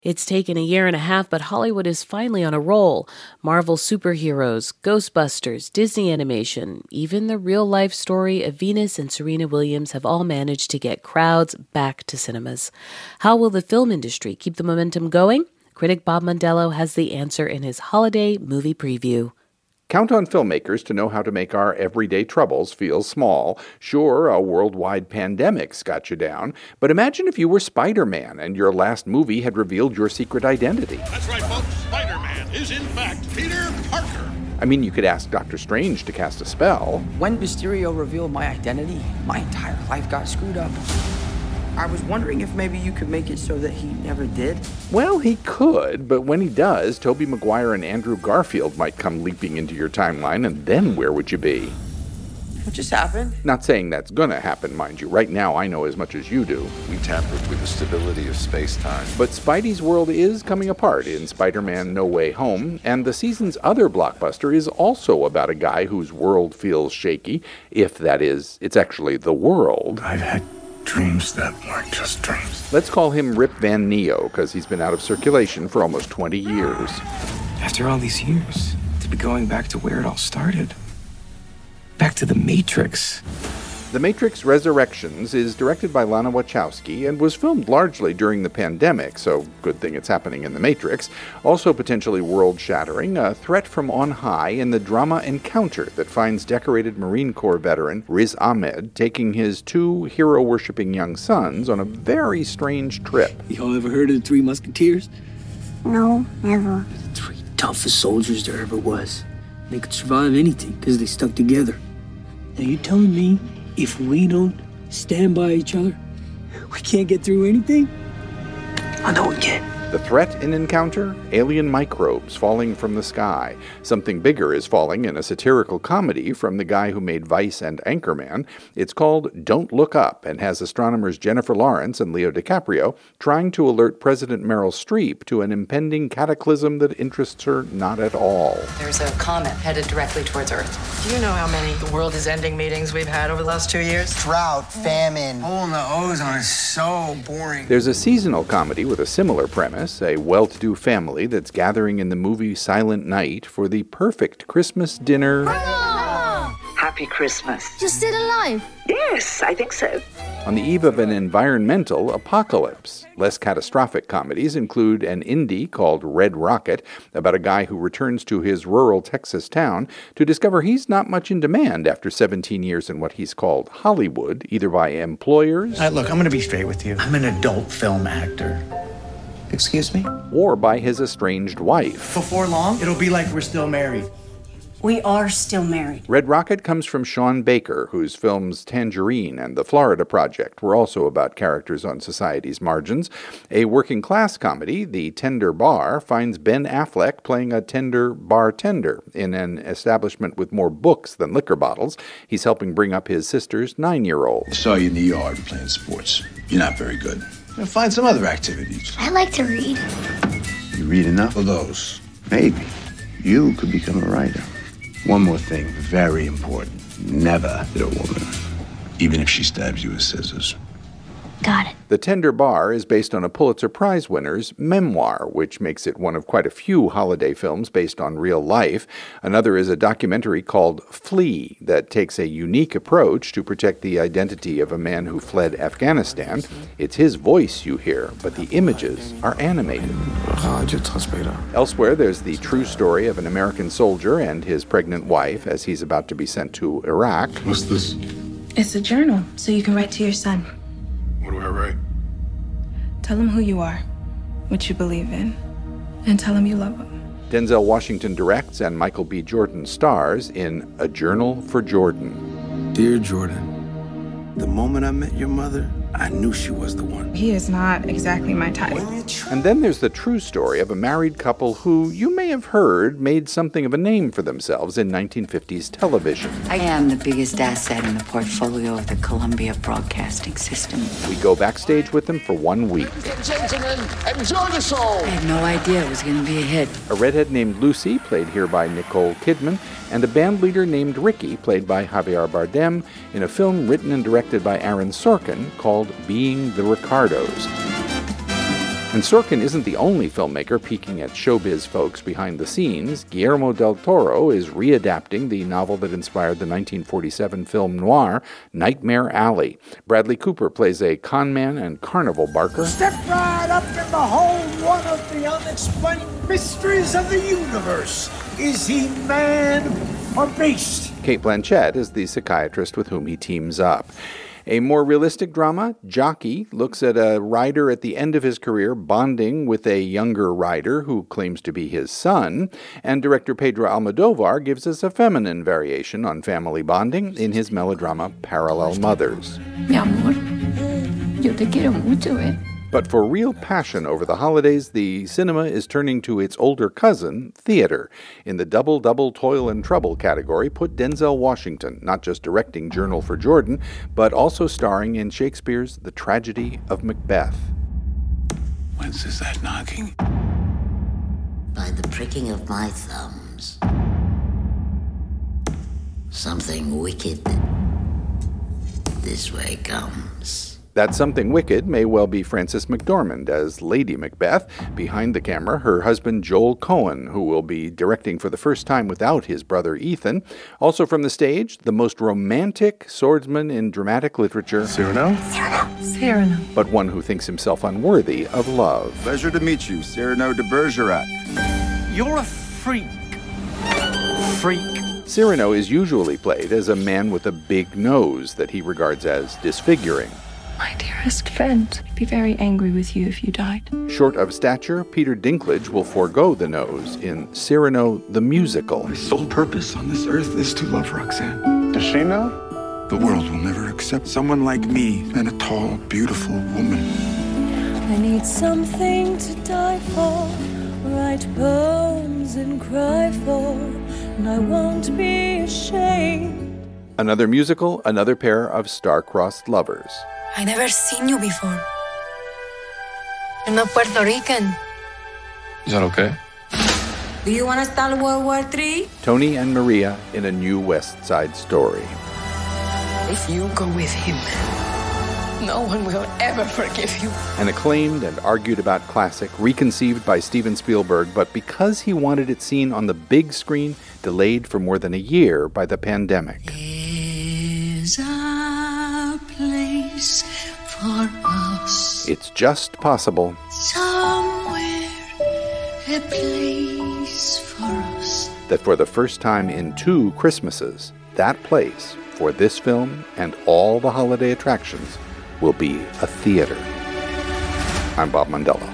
It's taken a year and a half, but Hollywood is finally on a roll. Marvel superheroes, Ghostbusters, Disney animation, even the real-life story of Venus and Serena Williams have all managed to get crowds back to cinemas. How will the film industry keep the momentum going? Critic Bob Mondello has the answer in his holiday movie preview. Count on filmmakers to know how to make our everyday troubles feel small. Sure, a worldwide pandemic's got you down, but imagine if you were Spider-Man and your last movie had revealed your secret identity. That's right, folks. Spider-Man is, in fact, Peter Parker. I mean, you could ask Doctor Strange to cast a spell. When Mysterio revealed my identity, my entire life got screwed up. I was wondering if maybe you could make it so that he never did. Well, he could, but when he does, Tobey Maguire and Andrew Garfield might come leaping into your timeline, and then where would you be? What just happened? Not saying that's gonna happen, mind you. Right now, I know as much as you do. We tampered with the stability of space-time. But Spidey's world is coming apart in Spider-Man No Way Home, and the season's other blockbuster is also about a guy whose world feels shaky, if that is, it's actually the world. I've had dreams that weren't just dreams. Let's call him Rip Van Neo, because he's been out of circulation for almost 20 years. After all these years, to be going back to where it all started. Back to the Matrix. The Matrix Resurrections is directed by Lana Wachowski and was filmed largely during the pandemic, so good thing it's happening in the Matrix. Also potentially world-shattering, a threat from on high in the drama encounter that finds decorated Marine Corps veteran Riz Ahmed taking his two hero-worshipping young sons on a very strange trip. Y'all ever heard of the Three Musketeers? No, never. The three toughest soldiers there ever was. They could survive anything because they stuck together. Now you telling me if we don't stand by each other, we can't get through anything? I know we can. The threat in Encounter? Alien microbes falling from the sky. Something bigger is falling in a satirical comedy from the guy who made Vice and Anchorman. It's called Don't Look Up and has astronomers Jennifer Lawrence and Leo DiCaprio trying to alert President Meryl Streep to an impending cataclysm that interests her not at all. There's a comet headed directly towards Earth. Do you know how many the world is ending meetings we've had over the last 2 years? Drought, famine. Hole in the ozone is so boring. There's a seasonal comedy with a similar premise. A well-to-do family that's gathering in the movie Silent Night for the perfect Christmas dinner. Happy Christmas. You're still alive? Yes, I think so. On the eve of an environmental apocalypse. Less catastrophic comedies include an indie called Red Rocket about a guy who returns to his rural Texas town to discover he's not much in demand after 17 years in what he's called Hollywood, either by employers... Look, I'm going to be straight with you. I'm an adult film actor. Excuse me? Or by his estranged wife. Before long, it'll be like we're still married. We are still married. Red Rocket comes from Sean Baker, whose films Tangerine and The Florida Project were also about characters on society's margins. A working-class comedy, The Tender Bar, finds Ben Affleck playing a tender bartender in an establishment with more books than liquor bottles. He's helping bring up his sister's 9-year-old. I saw you in the yard playing sports. You're not very good. Find some other activities. I like to read. You read enough of those? Maybe you could become a writer. One more thing, very important. Never hit a woman, even if she stabs you with scissors. Got it. The Tender Bar is based on a Pulitzer Prize winner's memoir, which makes it one of quite a few holiday films based on real life. Another is a documentary called Flee that takes a unique approach to protect the identity of a man who fled Afghanistan. It's his voice you hear, but the images are animated. Elsewhere, there's the true story of an American soldier and his pregnant wife as he's about to be sent to Iraq. What's this? It's a journal, so you can write to your son. What do I write? Tell him who you are, what you believe in, and tell him you love him. Denzel Washington directs and Michael B. Jordan stars in A Journal for Jordan. Dear Jordan, the moment I met your mother, I knew she was the one. He is not exactly my type. And then there's the true story of a married couple who, you may have heard, made something of a name for themselves in 1950s television. I am the biggest asset in the portfolio of the Columbia Broadcasting System. We go backstage with them for 1 week. Ladies and gentlemen, enjoy the show. I had no idea it was going to be a hit. A redhead named Lucy, played here by Nicole Kidman, and a band leader named Ricky, played by Javier Bardem, in a film written and directed by Aaron Sorkin called Being the Ricardos. And Sorkin isn't the only filmmaker peeking at showbiz folks behind the scenes. Guillermo del Toro is readapting the novel that inspired the 1947 film noir, Nightmare Alley. Bradley Cooper plays a conman and carnival barker. Step right up and behold one of the unexplained mysteries of the universe. Is he man or beast? Cate Blanchett is the psychiatrist with whom he teams up. A more realistic drama, Jockey, looks at a rider at the end of his career bonding with a younger rider who claims to be his son, and director Pedro Almodovar gives us a feminine variation on family bonding in his melodrama Parallel Mothers. Mi amor, yo te quiero mucho, But for real passion over the holidays, the cinema is turning to its older cousin, theater. In the double-double toil and trouble category, put Denzel Washington, not just directing Journal for Jordan, but also starring in Shakespeare's The Tragedy of Macbeth. Whence is that knocking? By the pricking of my thumbs. Something wicked this way comes. That something wicked may well be Frances McDormand as Lady Macbeth. Behind the camera, her husband Joel Coen, who will be directing for the first time without his brother Ethan. Also from the stage, the most romantic swordsman in dramatic literature. Cyrano? Cyrano. But one who thinks himself unworthy of love. Pleasure to meet you, Cyrano de Bergerac. You're a freak. Freak. Cyrano is usually played as a man with a big nose that he regards as disfiguring. My dearest friend, I'd be very angry with you if you died. Short of stature, Peter Dinklage will forego the nose in Cyrano the Musical. My sole purpose on this earth is to love Roxanne. Does she know? The world will never accept someone like me and a tall, beautiful woman. I need something to die for, write poems and cry for, and I won't be ashamed. Another musical, another pair of star-crossed lovers. I never seen you before. You're not Puerto Rican. Is that okay? Do you want to start World War III? Tony and Maria in a new West Side Story. If you go with him, no one will ever forgive you. An acclaimed and argued about classic, reconceived by Steven Spielberg, but because he wanted it seen on the big screen, delayed for more than a year by the pandemic. Is a place for us. It's just possible. Somewhere, a place for us. That for the first time in 2 Christmases, that place for this film and all the holiday attractions will be a theater. I'm Bob Mondello.